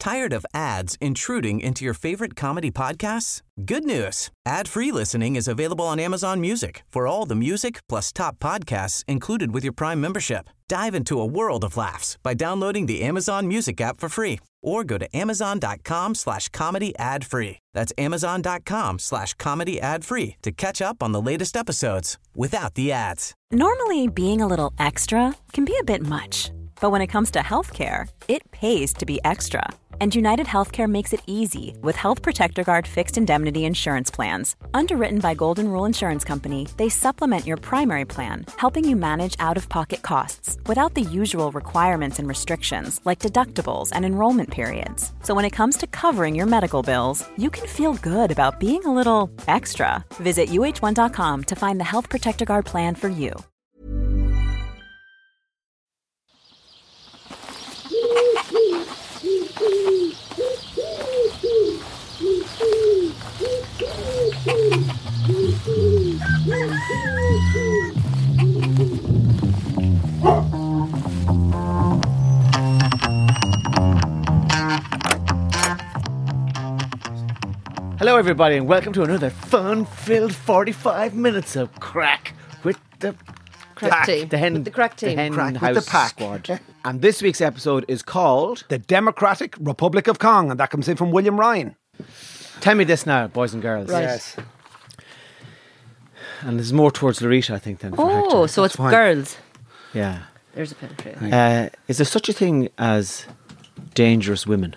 Tired of ads intruding into your favorite comedy podcasts? Good news. Ad-free listening is available on Amazon Music for all the music plus top podcasts included with your Prime membership. Dive into a world of laughs by downloading the Amazon Music app for free or go to amazon.com/comedy ad-free. That's amazon.com/comedy ad-free to catch up on the latest episodes without the ads. Normally, being a little extra can be a bit much. But when it comes to healthcare, it pays to be extra. And United Healthcare makes it easy with Health Protector Guard fixed indemnity insurance plans. Underwritten by Golden Rule Insurance Company, they supplement your primary plan, helping you manage out-of-pocket costs without the usual requirements and restrictions like deductibles and enrollment periods. So when it comes to covering your medical bills, you can feel good about being a little extra. Visit uh1.com to find the Health Protector Guard plan for you. Hello everybody and welcome to another fun-filled 45 minutes of crack with the Crack team. The hen, With the crack team. The hen Crack with house the pack. squad. And this week's episode is called The Democratic Republic of Kong, and that comes in from William Ryan. Tell Me This Now, boys and girls. Right. Yes. And there's more towards Larisha, I think, than for Hector. Oh, so it's fine. girls. Yeah. There's a penetrator. Is there such a thing as dangerous women?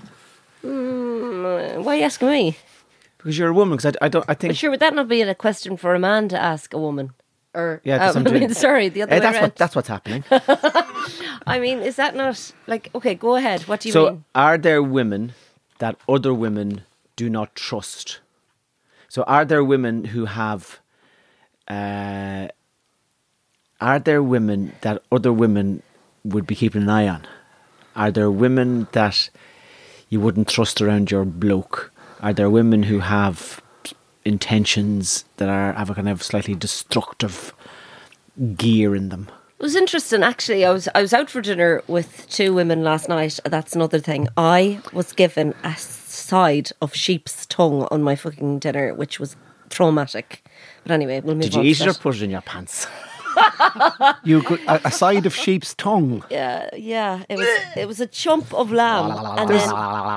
Why are you asking me? Because you're a woman. Because I think. But sure, would that not be a question for a man to ask a woman? Or Yeah, that's what I'm doing. sorry, the other way around. That's what's happening. I mean, is that not like okay? Go ahead. What do you So, mean? are there women that other women do not trust? So, are there women who have? Are there women that other women would be keeping an eye on? Are there women that you wouldn't trust around your bloke? Are there women who have intentions that have a kind of slightly destructive gear in them? It was interesting, actually. I was out for dinner with two women last night. That's another thing. I was given a side of sheep's tongue on my fucking dinner, which was traumatic. But anyway, we'll move Did on you to eat it or that. put it in your pants? You could, a side of sheep's tongue. Yeah. It was a chump of lamb, and then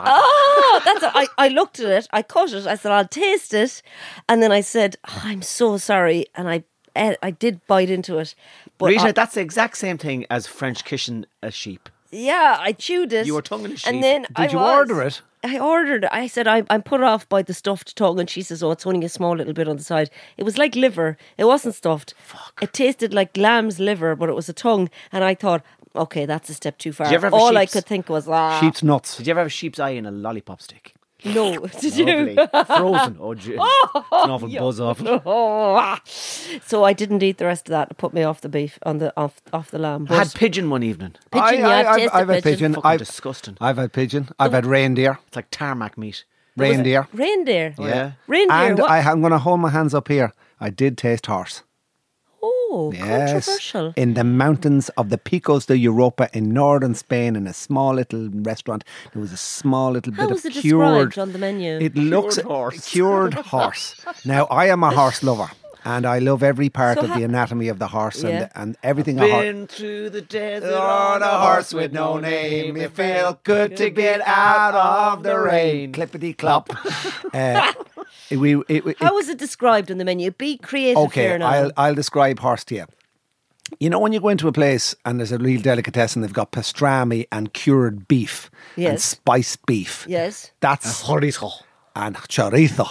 I looked at it, I cut it, I said I'll taste it, and then I said I'm so sorry, and I did bite into it. But Rita, that's the exact same thing as French kissing a sheep. yeah, I chewed it. You were tonguing a sheep. and then Did you order it? I ordered it. I said, I'm put off by the stuffed tongue. And she says, oh, it's only a small little bit on the side. It was like liver. It wasn't stuffed. Fuck. It tasted like lamb's liver, but it was a tongue. And I thought, okay, that's a step too far. Did you ever have a All I sheep's- could think was, Sheep's nuts. Did you ever have a sheep's eye in a lollipop stick? no. Did Lovely. you? Frozen. Oh, jeez. It's an awful buzz off it. So I didn't eat the rest of that. It put me off the beef, off the lamb. I had pigeon one evening. Pigeon, I've had pigeon. Fucking I've disgusting. I've had pigeon. I've had reindeer. It's like tarmac meat. Reindeer. Reindeer. Yeah. Reindeer. And what? I'm going to hold my hands up here. I did taste horse. Oh, Yes. controversial. In the mountains of the Picos de Europa in northern Spain, in a small little restaurant, there was a small little How bit was of it cured. described on the menu? It looks horse. cured horse. Now I am a horse lover, and I love every part So of the anatomy of the horse Yeah. and everything. A horse. Been through the desert On a horse with no name, it felt good to get out of the rain. Clippity clop. How was it described on the menu? Be creative Okay, here now. I'll describe horse to you. You know when you go into a place and there's a real delicatessen, they've got pastrami and cured beef and Yes. spiced beef. Yes. That's chorizo. and chorizo.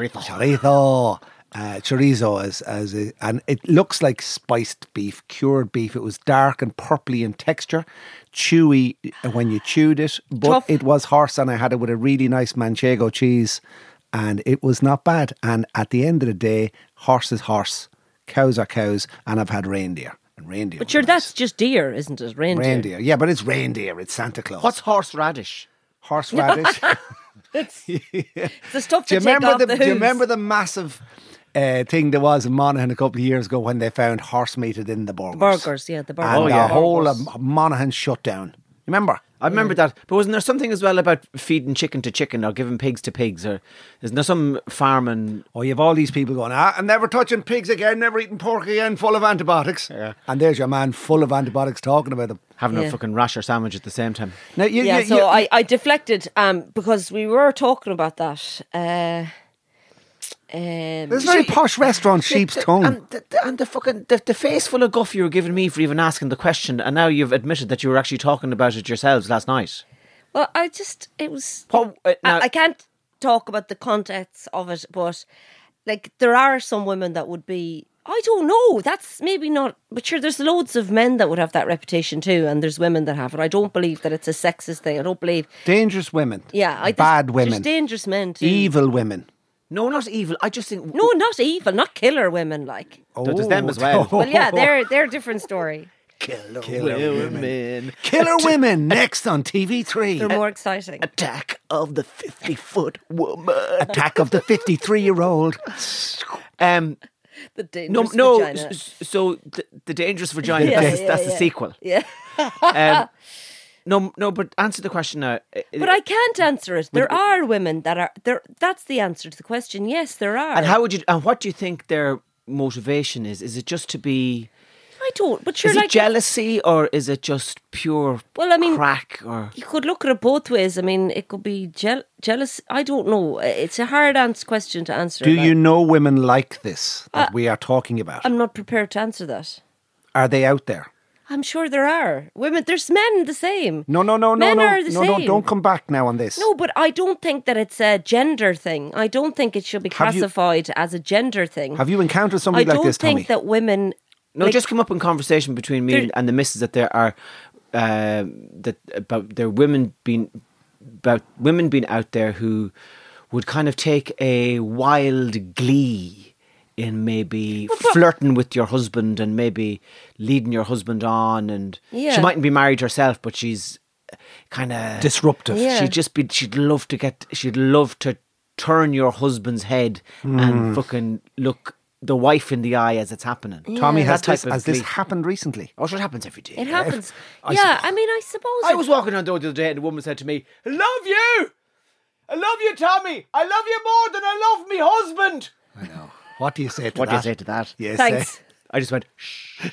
Chorizo and it looks like spiced beef, cured beef. It was dark and purpley in texture, chewy when you chewed it, but Tough. it was horse, and I had it with a really nice manchego cheese, and it was not bad. And at the end of the day, horse is horse, cows are cows, and I've had reindeer. And reindeer. But sure, was that's just deer, isn't it? nice. Reindeer. Reindeer. Yeah, but it's reindeer. It's Santa Claus. What's horseradish? horseradish? It's the stuff Do you to take remember off the do you hooves. remember the massive thing there was in Monaghan a couple of years ago when they found horse meat in the burgers? Burgers, yeah, the burgers. And Oh, the yeah. whole of Monaghan shut down. Remember? I remember that. But wasn't there something as well about feeding chicken to chicken or giving pigs to pigs? Or isn't there some farming? Oh, you have all these people going, I'm never touching pigs again, never eating pork again, full of antibiotics. Yeah. And there's your man full of antibiotics talking about them. Having a fucking rasher sandwich at the same time. Now, I deflected because we were talking about that. There's a very posh restaurant, Sheep's Tongue. And the fucking the face full of guff you were giving me for even asking the question, and now you've admitted that you were actually talking about it yourselves last night. Well, it was. Now, I can't talk about the context of it, but like there are some women that would be. I don't know. That's maybe not. But sure, there's loads of men that would have that reputation too, and there's women that have it. I don't believe that it's a sexist thing. I don't believe. Dangerous women. Yeah, bad women. There's dangerous men too. Evil women. no, not evil. I just think No, not evil, not killer women. Like, there's them as well. well, yeah, they're a different story. Killer women. Killer women next on TV3. They're more exciting. Attack of the 50-foot woman. Attack of the 53-year-old. The dangerous No. vagina. So the dangerous vagina. Yeah, that's the sequel. Yeah. No, but answer the question now. But I can't answer it. There are women that are there. That's the answer to the question. Yes, there are. And how would you? And what do you think their motivation is? Is it just to be? I don't. But you're Is like it jealousy or is it just pure? Well, I mean, crack or you could look at it both ways. I mean, it could be jealous. I don't know. It's a hard question to answer. Do you know women like this that we are talking about? I'm not prepared to answer that. Are they out there? I'm sure there are women. There's men the same. No. Men are the same. Don't come back now on this. No, but I don't think that it's a gender thing. I don't think it should be Have you- classified as a gender thing. Have you encountered somebody like this, I don't Tommy? think that women. no? like, Just come up in conversation between me and the missus that there are that about there women being out there who would kind of take a wild glee in maybe flirting with your husband and maybe leading your husband on, and Yeah. she mightn't be married herself, but she's kind of Disruptive. Yeah. She'd love to turn your husband's head and fucking look the wife in the eye as it's happening. Tommy, That has type this, of has this glee. happened recently? Oh, sure, it happens every day. It happens. I I suppose. I was walking on the other day and a woman said to me, I love you, Tommy. I love you more than I love me husband. I know. What do you say to What that? do you say to that? Yes, Thanks. I just went, shh.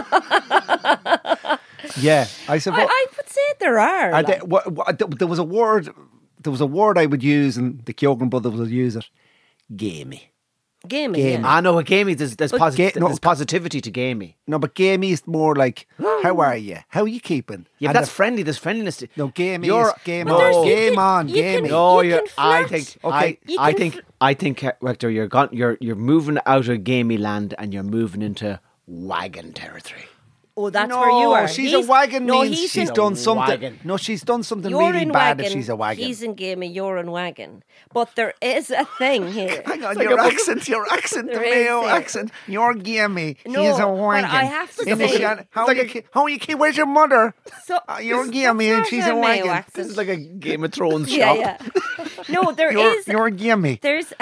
yeah, I suppose. I would say there are. Are like- there was a word. There was a word I would use, and the Kyogan brothers would use it. Gamey. gaming. Gaming. Yeah. I know, gamey, there's no. there's positivity to gamey. No, but gamey is more like, how are you? How are you keeping? Yeah, And that's friendly. There's friendliness to no, gamey You're- is game No. on. But there's- Game on, you can- gamey. No, You you're. can I flirt. think. Okay. I think, Hector, you're moving out of gamey land and you're moving into wagon territory. Oh, that's no, where you are. she's He's- a wagon No, means he's she's in, done something. wagon. No, she's done something You're really in bad wagon. if she's a wagon. He's in gaming. You're in wagon. But there is a thing here. Hang on, like your a book- accent, the There male is, accent. You're gamey. No, He's a but wagon. I have to In the say- shan- how are you keep? Where's your mother? So You're this- gamey and that's she's not a Mayo wagon. accent. This is like a Game of Thrones Yeah, shop. yeah. No, there is. You're gamey.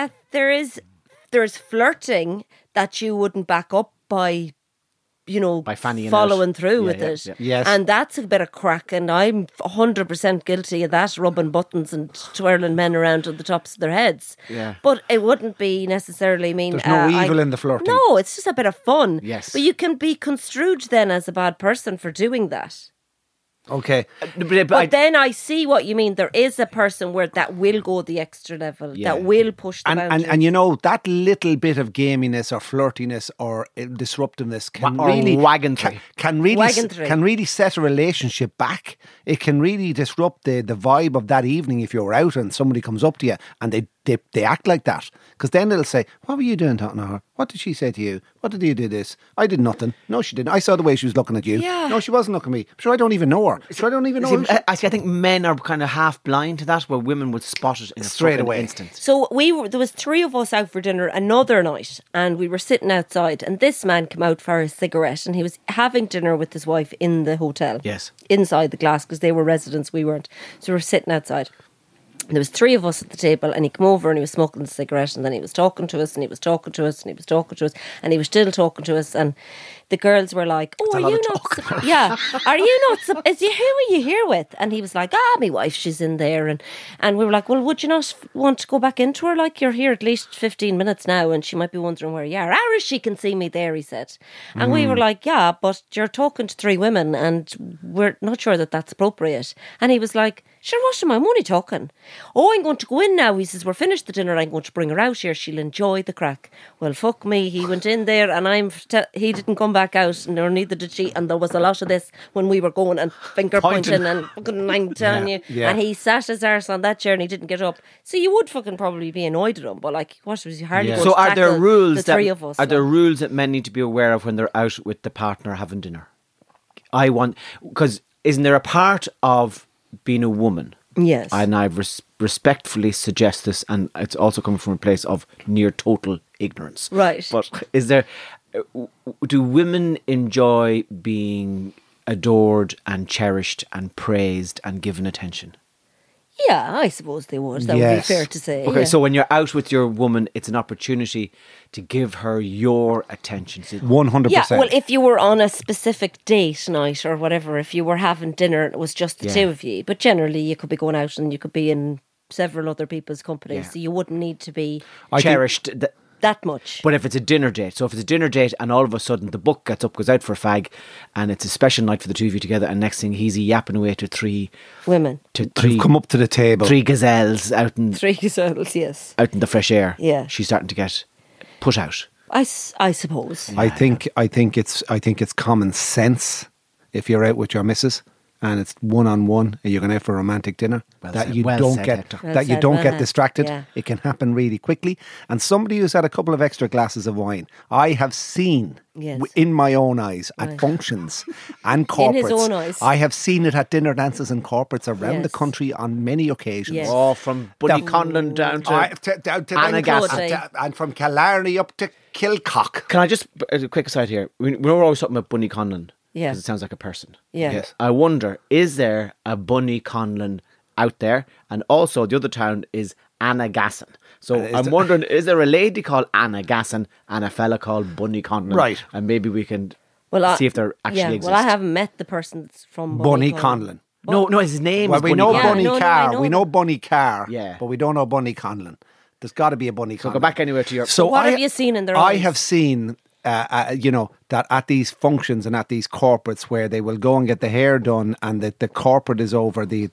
There's flirting that you wouldn't back up by, By fannying out. following through Yeah, with yeah, it. yeah. Yes. And that's a bit of crack, and I'm 100% guilty of that, rubbing buttons and twirling men around on the tops of their heads. Yeah. But it wouldn't be necessarily mean... There's no evil in the flirting. No, it's just a bit of fun. Yes. But you can be construed then as a bad person for doing that. Okay. But then I see what you mean. There is a person where that will go the extra level, Yeah. that will push the boundaries. And you know, that little bit of gaminess or flirtiness or disruptiveness can Or really wagantry. can really Wagantry. can really set a relationship back. It can really disrupt the vibe of that evening if you're out and somebody comes up to you and they act like that. Because then they'll say, what were you doing talking to her? What did she say to you? What did you do this? I did nothing. No, she didn't. I saw the way she was looking at you. Yeah. No, she wasn't looking at me. Sure, I don't even know her. Sure, I don't even know her. I think men are kind of half blind to that, where women would spot it in a Straight fucking away. instant. So there was 3 of us out for dinner another night, and we were sitting outside, and this man came out for a cigarette, and he was having dinner with his wife in the hotel. Yes. Inside the glass, because they were residents, we weren't. So we were sitting outside. And there was 3 of us at the table, and he came over and he was smoking a cigarette, and then he was talking to us, and he was talking to us, and he was talking to us, and he was still talking to us, and the girls were like, "Oh, are you not? Yeah, are you not? Who are you here with?" And he was like, "My wife, she's in there," and we were like, "Well, would you not want to go back into her? Like, you're here at least 15 minutes now, and she might be wondering where you are." She can see me there," he said, and we were like, "Yeah, but you're talking to 3 women, and we're not sure that that's appropriate." And he was like, "Sure, what am I? I'm only talking." "Oh, I'm going to go in now." He says, "We're finished the dinner. I'm going to bring her out here. She'll enjoy the crack." Well, fuck me. He went in there, and he didn't come back out, nor neither did she. And there was a lot of this when we were going and finger pointing and fucking, I'm telling you. Yeah. And he sat his arse on that chair and he didn't get up. So you would fucking probably be annoyed at him. But like, what was he hardly going So to are there tackle rules the 3 of us? Are there rules that men need to be aware of when they're out with the partner having dinner? Because isn't there a part of being a woman? Yes. And I respectfully suggest this, and it's also coming from a place of near total ignorance. Right. But do women enjoy being adored and cherished and praised and given attention? Yeah, I suppose they would. That would be Yes. fair to say. Okay, yeah. so when you're out with your woman, it's an opportunity to give her your attention. 100%. Yeah, well, if you were on a specific date night or whatever, if you were having dinner and it was just the Yeah. 2 of you, but generally you could be going out and you could be in several other people's company, Yeah. so you wouldn't need to be cherished. that much. But if it's a dinner date, so if it's a dinner date and all of a sudden the buck gets up, goes out for a fag, and it's a special night for the 2 of you together, and next thing he's yapping away to three Women. Come up to the table. 3 gazelles out in 3 gazelles, yes. out in the fresh air. Yeah. She's starting to get put out. I suppose. I think it's common sense if you're out with your missus and it's 1-on-1 and you're going out for a romantic dinner Well that said, you well don't said, get Hector. Well that you said, don't well get said. distracted. Yeah. It can happen really quickly. And somebody who's had a couple of extra glasses of wine, I have seen Yes. in my own eyes at Right. functions and corporates. In his own eyes. I have seen it at dinner dances and corporates around the Yes. country on many occasions. Yes. Oh, from Bunny Conlon down to... down to Annagassan. and from Killarney up to Kilcock. Can I just, a quick aside here, we're always talking about Bunny Conlon, Yeah. because it sounds like a person. Yeah. Yes. I wonder, is there a Bunny Conlon out there? And also, the other town is Annagassan. So I'm wondering, is there a lady called Annagassan and a fella called Bunny Conlon? Right. And maybe we can Well, see if they're actually exist. Well, I haven't met the person that's from Bunny Conlon. Conlon. No, his name Well, is we Bunny know Conlon. Bunny no, I Carr. know We them. know Bunny Carr. Yeah. But we don't know Bunny Conlon. There's got to be a Bunny Conlon. So go back anywhere to your... So what have you seen in their I eyes? have seen, that at these functions and at these corporates where they will go and get the hair done, and the corporate is over, the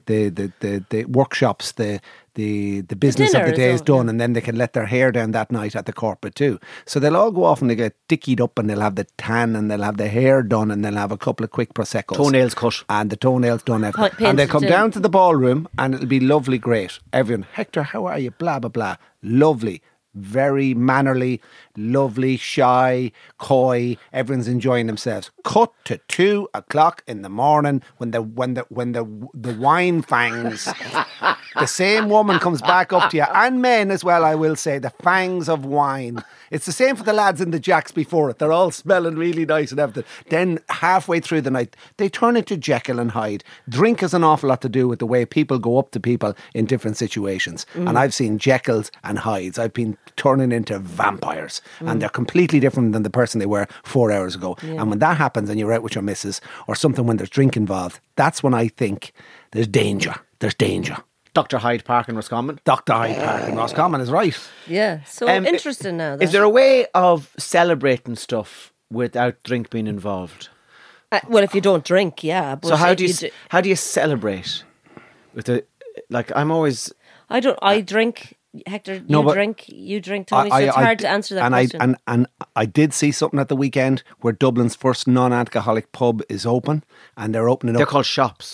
workshops, the business of dinner the is day is over, done, and then they can let their hair down that night at the corporate too. So they'll all go off and they get dickied up, and they'll have the tan, and they'll have the hair done, and they'll have a couple of quick proseccos, Toenails cut. and the toenails done. And painted they'll come too. down to the ballroom, and it'll be lovely, great. Everyone, Hector, how are you? Blah blah blah. Lovely. Very mannerly, lovely, shy, coy. Everyone's enjoying themselves. Cut to 2 o'clock in the morning when the wine fangs. The same woman comes back up to you, and men as well. I will say the fangs of wine. It's the same for the lads in the jacks before it. They're all smelling really nice and everything. Then halfway through the night, they turn into Jekyll and Hyde. Drink has an awful lot to do with the way people go up to people in different situations. And I've seen Jekylls and Hydes. I've been turning into vampires, and they're completely different than the person they were 4 hours ago. And when that happens and you're out with your missus or something, when there's drink involved, that's when I think there's danger. There's danger. Dr. Hyde Park in Roscommon. Dr. Hyde Park in Roscommon is right. Yeah, so interesting now. Is there a way of celebrating stuff without drink being involved? Well, if you don't drink, yeah. But So how if do you celebrate with the, like, I'm always... I drink. Hector, No, but you drink, Tony, so it's hard to answer that and question. And I did see something at the weekend where Dublin's first non-alcoholic pub is open, and they're opening They're up, called shops.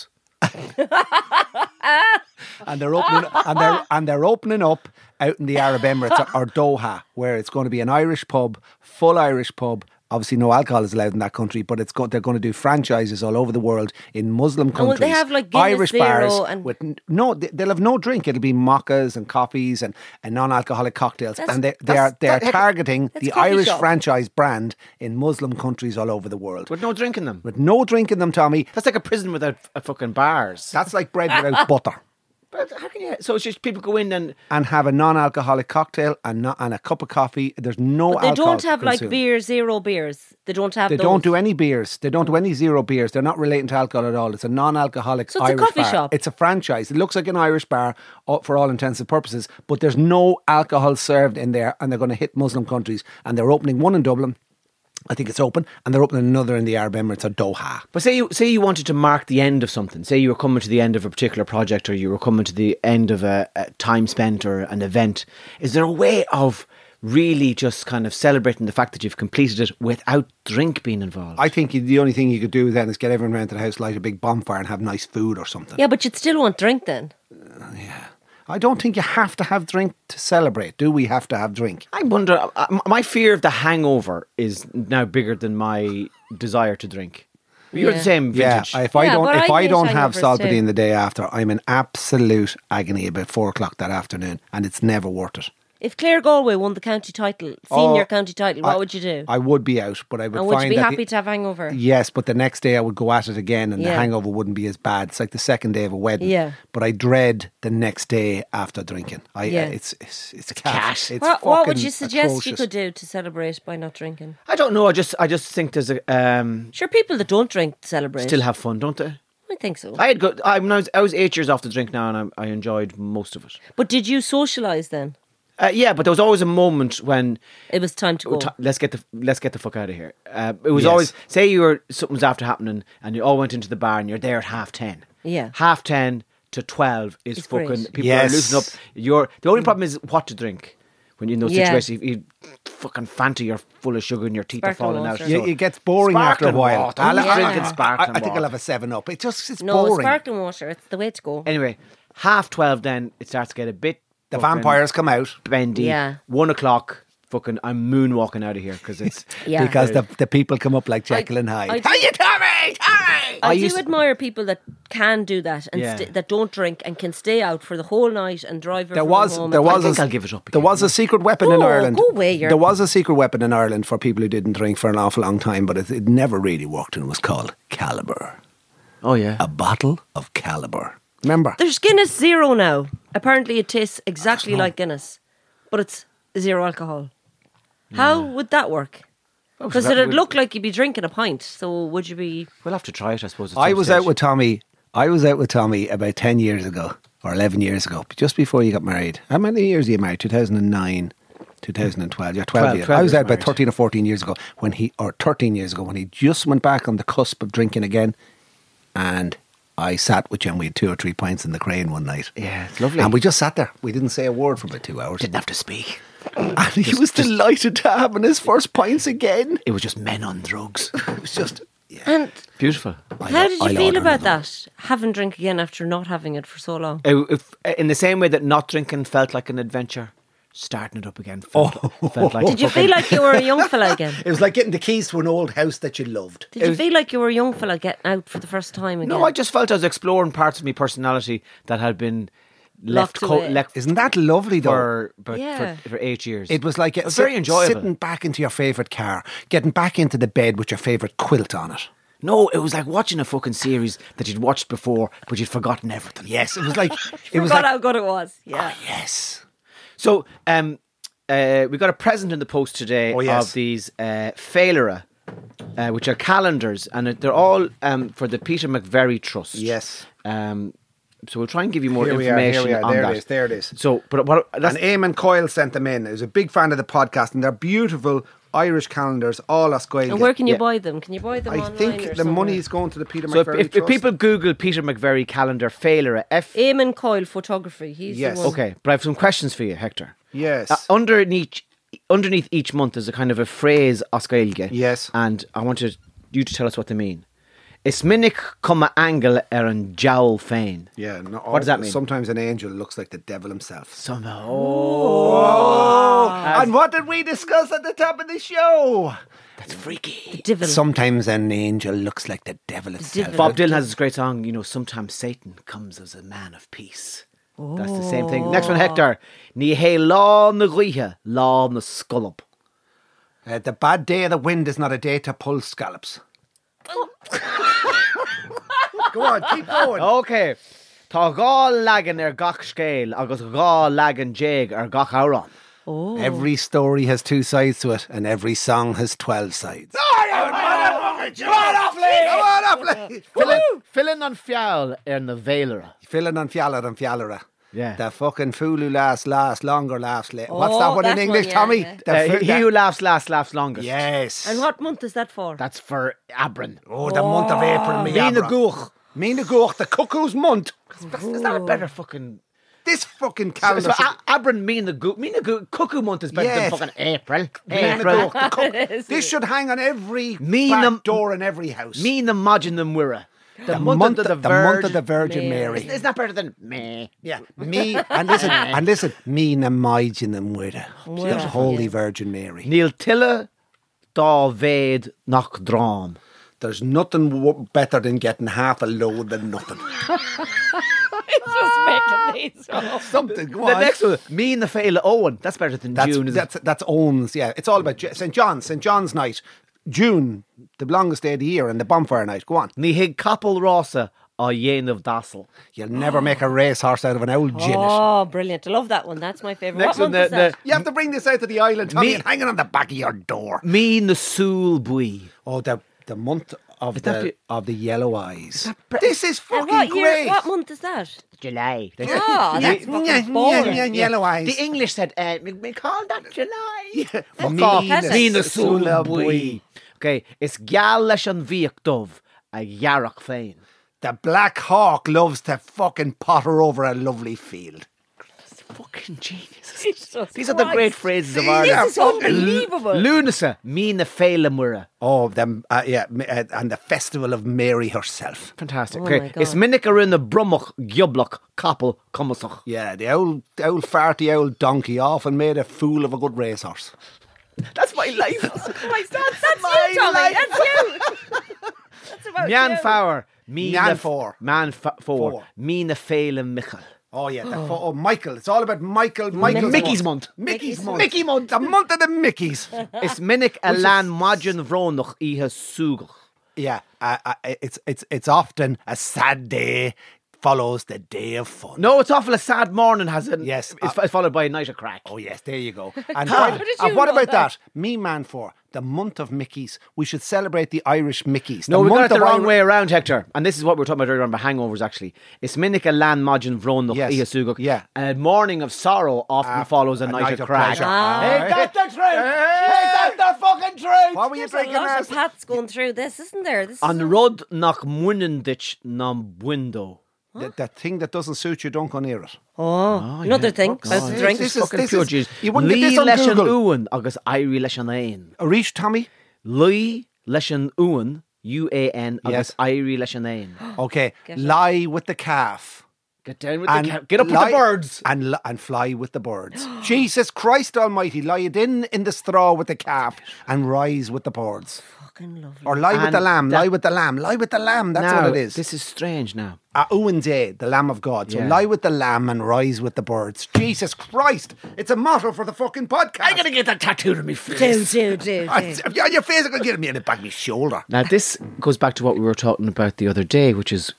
and they're opening up out in the Arab Emirates or Doha, where it's going to be an Irish pub, full Irish pub. Obviously, no alcohol is allowed in that country, but they're going to do franchises all over the world in Muslim countries. will they have, like, Guinness Irish Zero bars and- with they'll have no drink. It'll be mockas and coffees and non-alcoholic cocktails, and they are targeting the coffee Irish shop. franchise brand in Muslim countries all over the world. With no drink in them. With no drink in them, Tommy. That's like a prison without a fucking bars. That's like bread without butter. But how can you? So it's just people go in and have a non-alcoholic cocktail and a cup of coffee. There's no But they alcohol don't have like consumed. beer, zero beers. They don't have They those. don't do any beers. They don't do any zero beers. They're not relating to alcohol at all. It's a non-alcoholic So it's a Irish coffee bar. shop. It's a franchise. It looks like an Irish bar for all intents and purposes, but there's no alcohol served in there, and they're going to hit Muslim countries, and they're opening one in Dublin. I think it's open, and they're opening another in the Arab Emirates or Doha. But say you wanted to mark the end of something. Say you were coming to the end of a particular project, or you were coming to the end of a time spent or an event. Is there a way of really just kind of celebrating the fact that you've completed it without drink being involved? I think the only thing you could do then is get everyone around to the house, light a big bonfire, and have nice food or something. Yeah, but you'd still want drink then. I don't think you have to have drink to celebrate. Do we have to have drink? I wonder. My fear of the hangover is now bigger than my desire to drink. You're the same vintage. Yeah, if I don't have hangovers Saltpeter too. in the day after, I'm in absolute agony about 4 o'clock that afternoon, and it's never worth it. If Clare Galway won the county title, senior county title, what would you do? I would be out, but I would And would you find be that happy to have hangover? Yes, but the next day I would go at it again, and the Yeah. hangover wouldn't be as bad. It's like the second day of a wedding. Yeah. But I dread the next day after drinking. It's cat. It's What would fucking you suggest you atrocious. could do to celebrate by not drinking? I don't know. I just think there's a Sure, people that don't drink celebrate. still have fun, don't they? I think so. I had good. I was 8 years off the drink now, and I enjoyed most of it. But did you socialise then? Yeah, but there was always a moment when It was time to go. let's get the fuck out of here. It was Yes. always, say something's after happening and you all went into the bar and you're there at 10:30. Yeah. 10:30 to 12 is It's fucking great. people Yes. are loosening up. The only problem is what to drink. When you're in those Yeah. situations, you fucking Fanta, you're full of sugar and your teeth Sparkling are falling water. out. Yeah, it gets boring after a Sparkling while. water. Who's drinking I sparkling think I'll water? have a 7-Up. It's No, boring. sparkling water. It's the way to go. Anyway, 12:30 then it starts to get a bit The fucking vampires come out. bendy. Yeah. 1 o'clock, fucking I'm moonwalking out of here because it's Yeah. Because the people come up like Jekyll and Hyde. I- How you Tommy? Tommy! I used- do admire people that can do that and Yeah. that don't drink and can stay out for the whole night and drive There everyone was home. there I was think a, I'll give it up There again. was a secret weapon in Oh, Ireland. go away, you're- There was a secret weapon in Ireland for people who didn't drink for an awful long time, but it never really worked, and it was called Caliber. Oh yeah. A bottle of Caliber. Remember? There's Guinness Zero now. Apparently, it tastes exactly like Guinness, but it's zero alcohol. How would that work? Because that it'd would- look like you'd be drinking a pint. So would you be? We'll have to try it, I suppose. at I some was stage. out with Tommy. About 10 years ago or 11 years ago, just before you got married. How many years are you married? 2009, 2012. You're 12 years. 12 I was years out about married. 13 or 14 years ago or 13 years ago when he just went back on the cusp of drinking again, and I sat with you and we had 2 or 3 pints in the Crane one night. Yeah, it's lovely. And we just sat there. We didn't say a word for about 2 hours. didn't have to speak. And he was delighted to having his first pints again. It was just men on drugs. It was just... And Beautiful. how did you I'll feel order about another. that? Having drink again after not having it for so long. In the same way that not drinking felt like an adventure, starting it up again felt like. Did you feel like you were a young fella again? It was like getting the keys to an old house that you loved. Did you feel like you were a young fella getting out for the first time again? No, I just felt I was exploring parts of my personality that had been Locked away. Isn't that lovely though? Yeah. for 8 years. It was like It was very enjoyable. sitting back into your favourite car, getting back into the bed with your favourite quilt on it. No, it was like watching a fucking series that you'd watched before, but you'd forgotten everything. Yes, it was like Forgot how good it was. Yeah. yes. So, we got a present in the post today Oh, yes. of these Failera, which are calendars, and they're all for the Peter McVerry Trust. Yes. So we'll try and give you more Here we are, information on There that. it is, there it is. So, but what? That's, And Eamon Coyle sent them in. He was a big fan of the podcast, and they're beautiful Irish calendars, all Oscoil. And where can you Yeah. buy them? Can you buy them I online think or the somewhere? money is going to the Peter so McVerry if Trust. people Google Peter McVerry calendar Failera, Eamon Coyle Photography. He's Yes. the one. Okay, but I have some questions for you, Hector. Yes. Underneath each month is a kind of a phrase Oscailge. Yes. And I want you to tell us what they mean. Is minnic cuma angle an jowl fain. Yeah. No, What does that mean? Sometimes an angel looks like the devil himself. Somehow. And what did we discuss at the top of the show? That's freaky. Devil. Sometimes an angel looks like the devil itself. Bob Dylan has this great song, sometimes Satan comes as a man of peace. That's the same thing. Next one, Hector. Ní hé lá na ghuithe, lá na scollop. The bad day of the wind is not a day to pull scallops. Go on, keep going. Okay. Tá gá lagan gach scéil agus gá lagan jéig gach áran. Every story has two sides to it, and every song has 12 sides. Fillin an fiall na Vélera. Filling on fiallar and fiallara. Yeah. The fucking fool who laughs longer laughs later. What's that one in that English, one, Tommy? yeah. He who laughs last laughs longest. Yes. And what month is that for? That's for Abran. Oh, the month of April. Mina Guch. Mina Guch, the cuckoo's month. Is that a better fucking... This fucking So calendar. Abran Mina Guch. Cuckoo month is better Yes. than fucking April. Mina April. Guch, the cuck. This should hang on every Mina- back door in every house. Mina Majin the Mura. the month of the Virgin Mary. Isn't that better than me? Yeah, me and listen, me na maidin them with the Holy Virgin Mary. Neil Tilla da Ved nach Dram. There's nothing better than getting half a load than nothing. Just making these up. Something. Go The on. next one, me and the Fela Owen. That's better than June. That's Owens. Yeah, it's all about St. John's night. June, the longest day of the year, and the bonfire night. Go on. Ní hig Capel Rosa or Yen of Dassel. You'll never make a racehorse out of an old ginnet. Oh, brilliant. I love that one. That's my favourite. Next What one, month is that? You have to bring this out to the island, Tommy, Me- and hang it on the back of your door. Me na Soul Bui. Oh, the month of Is that the yellow eyes. This is And fucking great. what month is that? July. Oh, that's fucking boring. Yellow eyes. The English said, we call that July. Fuck Me off. na Me na Soul Soul Bui. Bui. Okay, it's gal leis an bhíoch dubh a yarach féin. The Black Hawk loves to fucking potter over a lovely field. Fucking genius. Jesus These are the great Christ. phrases of See, Ireland. This is unbelievable. Lunasa, me na Fela Mura. Oh, them, and the festival of Mary herself. Fantastic. Oh Okay, my God. it's minnick in the Brummach Gyoblach Capel Cumasach. Yeah, the old farty old donkey often made a fool of a good racehorse. That's my life. That's you, Tommy. That's you. That's about Mian you. Fower. Me Mian na Four. Man Four. Four. Me na Fela Michael. Oh yeah, Michael. It's all about Michael. Mickey's month. Mickey's month. Mickey month. The month of the Mickeys. It's minnick a lan Majin Vronach ihe Sugach. Yeah, it's often a sad day follows the day of fun. No, it's awful. A sad morning has it. Yes, It's followed by a night of crack. Oh yes, there you go. And How did you what know about that? that? Me man for the month of Mickeys. We should celebrate the Irish Mickeys. No, we got it the wrong Irish- way around, Hector. And this is what we were talking about earlier on about hangovers, actually. It's minnick a lan Majin Vronach Yes, ihe Sugach. yeah. A morning of sorrow often follows a night of crack. pleasure. Hey, that's the truth. Hey, that's the fucking truth. What were you There's a drinking, lot Ars? of paths going through this, isn't there? This An is rud nach munnendich nam window. The thing that doesn't suit you, don't go near it. another thing. About the drink. This is- Fucking pure Jesus. you wouldn't get Lee this on leis an Google. uan agus Irie leis an ain. Arish, Tommy? Lee leis an uan, UAN, agus Yes. Irie leis an ain. Okay, Get it. lie with the calf. Get down with the get up with the lie- birds. And fly with the birds. Jesus Christ Almighty, lie it in the straw with the calf and rise with the birds. Fucking lovely. Or lie with And the lamb, that- lie with the lamb, lie with the lamb. That's Now, what it is. This is strange now. Uwan Day, the Lamb of God. So Yeah. lie with the lamb and rise with the birds. Jesus Christ. It's a motto for the fucking podcast. I'm going to get that tattooed on my face. Do. Yeah, your face is going to get me in the back of my shoulder. Now, this goes back to what we were talking about the other day, which is,